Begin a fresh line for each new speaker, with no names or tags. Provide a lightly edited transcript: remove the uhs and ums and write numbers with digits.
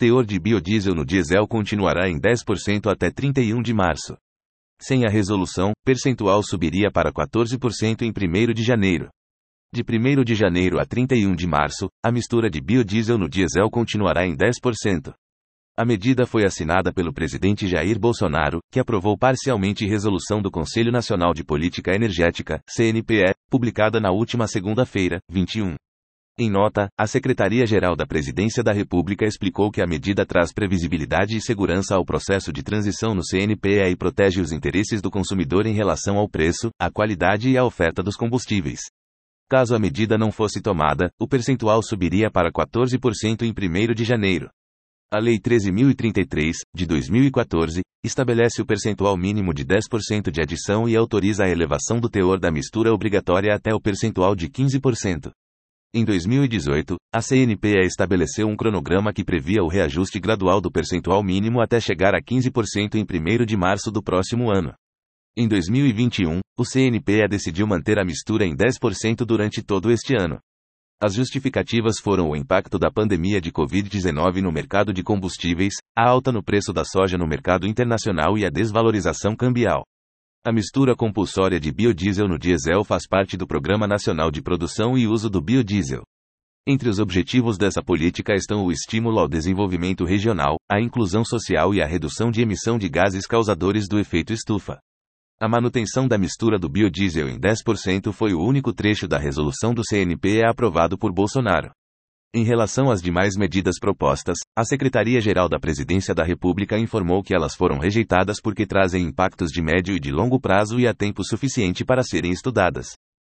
Teor de biodiesel no diesel continuará em 10% até 31 de março. Sem a resolução, percentual subiria para 14% em 1º de janeiro. De 1º de janeiro a 31 de março, a mistura de biodiesel no diesel continuará em 10%. A medida foi assinada pelo presidente Jair Bolsonaro, que aprovou parcialmente resolução do Conselho Nacional de Política Energética, CNPE, publicada na última segunda-feira, 21. Em nota, a Secretaria-Geral da Presidência da República explicou que a medida traz previsibilidade e segurança ao processo de transição no CNPE e protege os interesses do consumidor em relação ao preço, à qualidade e à oferta dos combustíveis. Caso a medida não fosse tomada, o percentual subiria para 14% em 1º de janeiro. A Lei 13.033, de 2014, estabelece o percentual mínimo de 10% de adição e autoriza a elevação do teor da mistura obrigatória até o percentual de 15%. Em 2018, a CNPE estabeleceu um cronograma que previa o reajuste gradual do percentual mínimo até chegar a 15% em 1º de março do próximo ano. Em 2021, o CNPE decidiu manter a mistura em 10% durante todo este ano. As justificativas foram o impacto da pandemia de Covid-19 no mercado de combustíveis, a alta no preço da soja no mercado internacional e a desvalorização cambial. A mistura compulsória de biodiesel no diesel faz parte do Programa Nacional de Produção e Uso do Biodiesel. Entre os objetivos dessa política estão o estímulo ao desenvolvimento regional, a inclusão social e a redução de emissão de gases causadores do efeito estufa. A manutenção da mistura do biodiesel em 10% foi o único trecho da resolução do CNPE aprovado por Bolsonaro. Em relação às demais medidas propostas, a Secretaria-Geral da Presidência da República informou que elas foram rejeitadas porque trazem impactos de médio e de longo prazo e há tempo suficiente para serem estudadas.